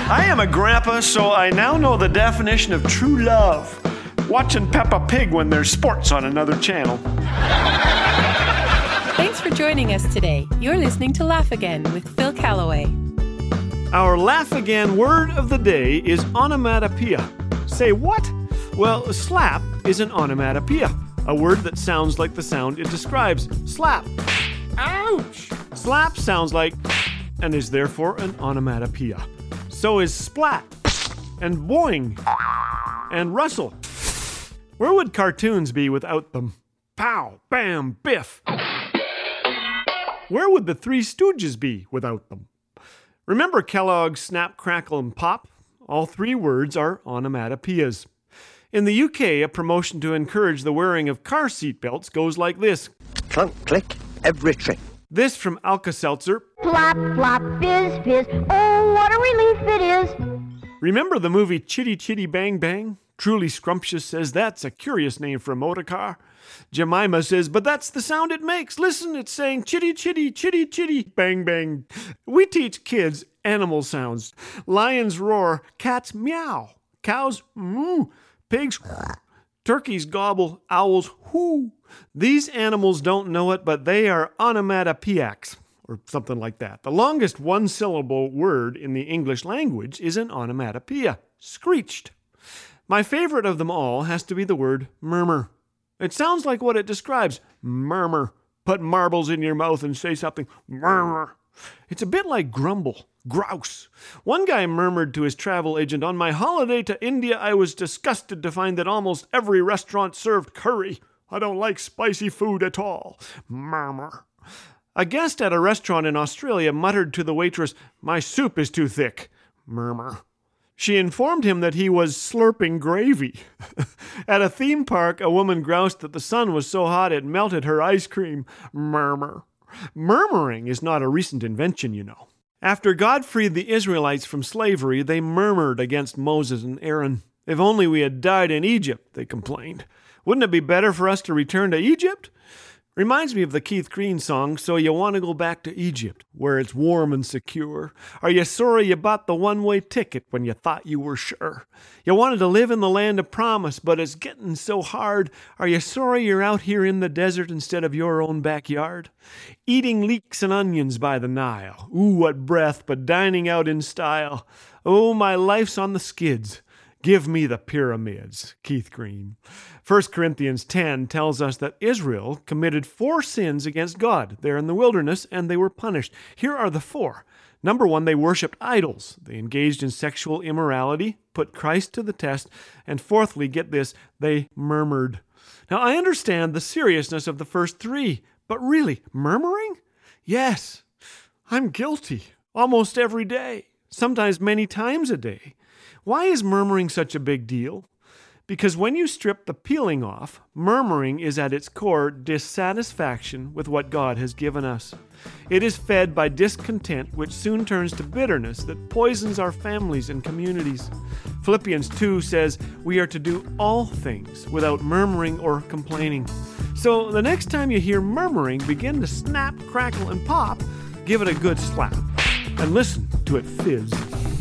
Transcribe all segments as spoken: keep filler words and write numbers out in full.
I am a grandpa, so I now know the definition of true love. Watching Peppa Pig when there's sports on another channel. Thanks for joining us today. You're listening to Laugh Again with Phil Callaway. Our Laugh Again word of the day is onomatopoeia. Say what? Well, slap is an onomatopoeia, a word that sounds like the sound it describes. Slap. Ouch! Slap sounds like and is therefore an onomatopoeia. So is splat and boing and rustle. Where would cartoons be without them? Pow, bam, biff. Where would the Three Stooges be without them? Remember Kellogg's Snap, Crackle, and Pop? All three words are onomatopoeias. In the U K, a promotion to encourage the wearing of car seat belts goes like this. Clunk, click, every trick. This from Alka-Seltzer. Plop, plop, fizz, fizz. Oh, what a relief it is. Remember the movie Chitty Chitty Bang Bang? Truly Scrumptious says that's a curious name for a motor car. Jemima says, but that's the sound it makes. Listen, it's saying chitty chitty, chitty chitty, bang bang. We teach kids animal sounds. Lions roar, cats meow, cows moo, pigs turkeys gobble, owls whoo. These animals don't know it, but they are onomatopoeics, or something like that. The longest one-syllable word in the English language is an onomatopoeia, screeched. My favorite of them all has to be the word murmur. It sounds like what it describes, murmur. Put marbles in your mouth and say something, murmur. It's a bit like grumble, grouse. One guy murmured to his travel agent, on my holiday to India, I was disgusted to find that almost every restaurant served curry. I don't like spicy food at all. Murmur. A guest at a restaurant in Australia muttered to the waitress, my soup is too thick. Murmur. She informed him that he was slurping gravy. At a theme park, a woman groused that the sun was so hot it melted her ice cream. Murmur. Murmuring is not a recent invention, you know. After God freed the Israelites from slavery, they murmured against Moses and Aaron. If only we had died in Egypt, they complained. Wouldn't it be better for us to return to Egypt? Reminds me of the Keith Green song, So You Want to Go Back to Egypt, where it's warm and secure. Are you sorry you bought the one-way ticket when you thought you were sure? You wanted to live in the land of promise, but it's getting so hard. Are you sorry you're out here in the desert instead of your own backyard? Eating leeks and onions by the Nile. Ooh, what breath, but dining out in style. Oh, my life's on the skids. Give me the pyramids, Keith Green. First Corinthians ten tells us that Israel committed four sins against God there in the wilderness, and they were punished. Here are the four. Number one, they worshipped idols. They engaged in sexual immorality, put Christ to the test, and fourthly, get this, they murmured. Now, I understand the seriousness of the first three, but really, murmuring? Yes, I'm guilty almost every day, sometimes many times a day. Why is murmuring such a big deal? Because when you strip the peeling off, murmuring is at its core dissatisfaction with what God has given us. It is fed by discontent, which soon turns to bitterness that poisons our families and communities. Philippians two says we are to do all things without murmuring or complaining. So the next time you hear murmuring begin to snap, crackle, and pop, give it a good slap and listen to it fizz.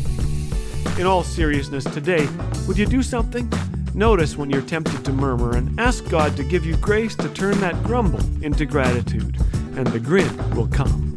In all seriousness today, would you do something? Notice when you're tempted to murmur and ask God to give you grace to turn that grumble into gratitude, and the grin will come.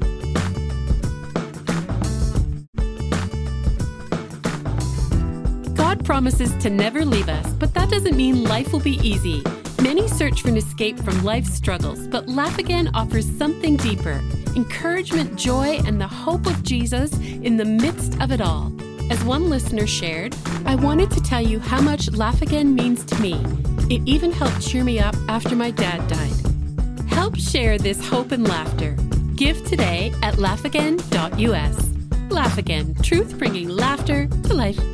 God promises to never leave us, but that doesn't mean life will be easy. Many search for an escape from life's struggles, but Laugh Again offers something deeper: encouragement, joy, and the hope of Jesus in the midst of it all. As one listener shared, I wanted to tell you how much Laugh Again means to me. It even helped cheer me up after my dad died. Help share this hope and laughter. Give today at laugh again dot u s. Laugh Again, truth bringing laughter to life.